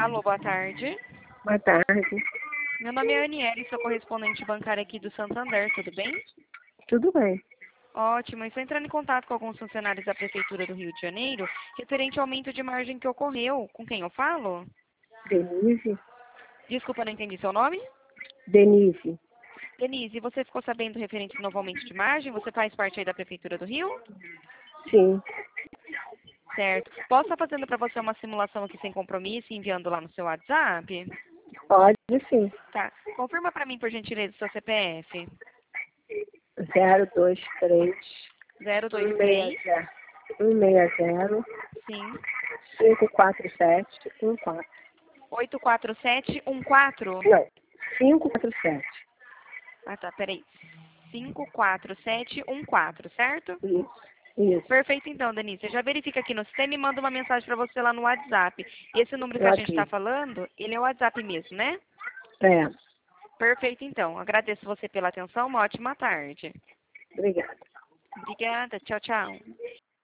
Alô, boa tarde. Boa tarde. Meu nome é Aniele, sou correspondente bancária aqui do Santander, tudo bem? Tudo bem. Ótimo, estou entrando em contato com alguns funcionários da Prefeitura do Rio de Janeiro, referente ao aumento de margem que ocorreu. Com quem eu falo? Denise? Desculpa, não entendi seu nome? Denise? Denise, você ficou sabendo referente ao novo aumento de margem? Você faz parte aí da Prefeitura do Rio? Sim. Certo. Posso estar fazendo para você uma simulação aqui sem compromisso e enviando lá no seu WhatsApp? Pode sim. Tá. Confirma para mim, por gentileza, seu CPF. 023 023, 160 sim, 54714. 84714. Não, 547. Ah, tá, peraí. 54714, certo? Isso. Isso. Perfeito, então, Denise. Já verifica aqui no sistema e manda uma mensagem para você lá no WhatsApp. Esse número que a gente está Ok. falando, ele é o WhatsApp mesmo, né? É. Perfeito, então. Agradeço você pela atenção. Uma ótima tarde. Obrigada. Obrigada. Tchau, tchau.